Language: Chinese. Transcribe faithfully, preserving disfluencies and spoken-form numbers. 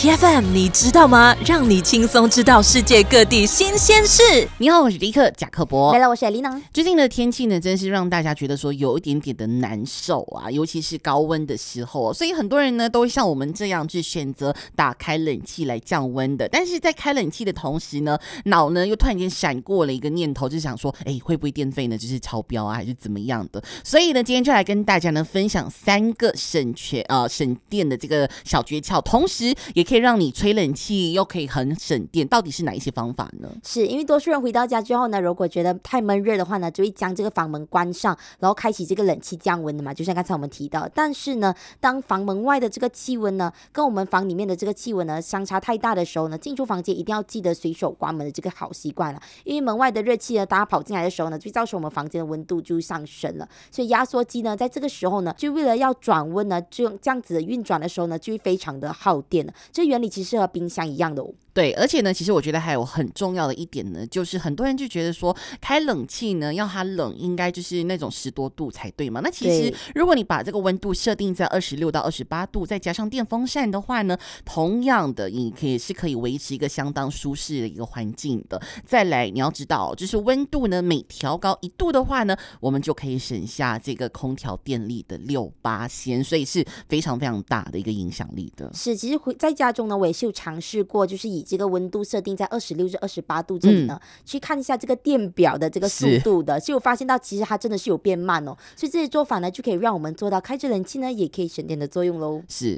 T F M 你知道吗？让你轻松知道世界各地新鲜事。 你好，我是迪克贾克伯。 来了，我是艾丽娜。 最近的天气呢，真是让大家觉得说有一点点的难受啊，尤其是高温的时候，所以很多人呢都会像我们这样去选择打开冷气来降温的。但是在开冷气的同时呢，脑呢又突然间闪过了一个念头，就是想说，哎，会不会电费呢就是超标啊，还是怎么样的？所以呢，今天就来跟大家呢分享三个省钱呃省电的这个小诀窍，同时也可以让你吹冷气又可以很省电。到底是哪一些方法呢？ 是因为多数人回到家之后呢，如果觉得太闷热的话呢，就会将这个房门关上，然后开启这个冷气降温的嘛，就像刚才我们提到。但是呢，当房门外的这个气温呢，跟我们房里面的这个气温呢相差太大的时候呢，进出房间一定要记得随手关门的这个好习惯了。因为门外的热气呢，大家跑进来的时候呢，就造成我们房间的温度就上升了。所以压缩机呢，在这个时候呢，就为了要转温呢，就这样子运转的时候呢，就会非常的耗电了。这原理其实和冰箱一样的哦。 对，而且呢，其实我觉得还有很重要的一点呢，就是很多人就觉得说，开冷气呢，要它冷，应该就是那种十多度才对嘛。那其实如果你把这个温度设定在二十六到二十八度，再加上电风扇的话呢，同样的，你可以是可以维持一个相当舒适的一个环境的。再来，你要知道，就是温度呢，每调高一度的话呢，我们就可以省下这个空调电力的六八仙，所以是非常非常大的一个影响力的。 是，其实在家中呢，我也是有尝试过，就是以这个温度设定在二十六至二十八度这里呢、嗯，去看一下这个电表的这个速度的，所以我发现到其实它真的是有变慢哦。所以这些做法呢，就可以让我们做到开着冷气呢，也可以省电的作用喽。 是。